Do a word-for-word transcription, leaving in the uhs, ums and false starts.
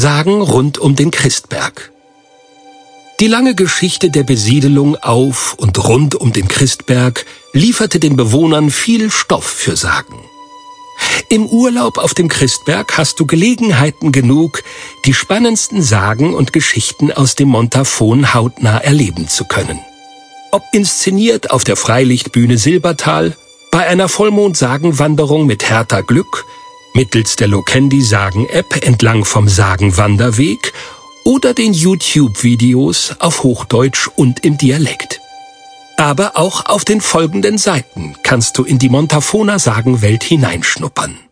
Sagen rund um den Christberg. Die lange Geschichte der Besiedelung auf und rund um den Christberg lieferte den Bewohnern viel Stoff für Sagen. Im Urlaub auf dem Christberg hast du Gelegenheiten genug, die spannendsten Sagen und Geschichten aus dem Montafon hautnah erleben zu können. Ob inszeniert auf der Freilichtbühne Silbertal, bei einer Vollmond-Sagenwanderung mit Hertha Glück, mittels der Lokendi-Sagen-App entlang vom Sagenwanderweg oder den YouTube-Videos auf Hochdeutsch und im Dialekt. Aber auch auf den folgenden Seiten kannst du in die Montafoner Sagenwelt hineinschnuppern.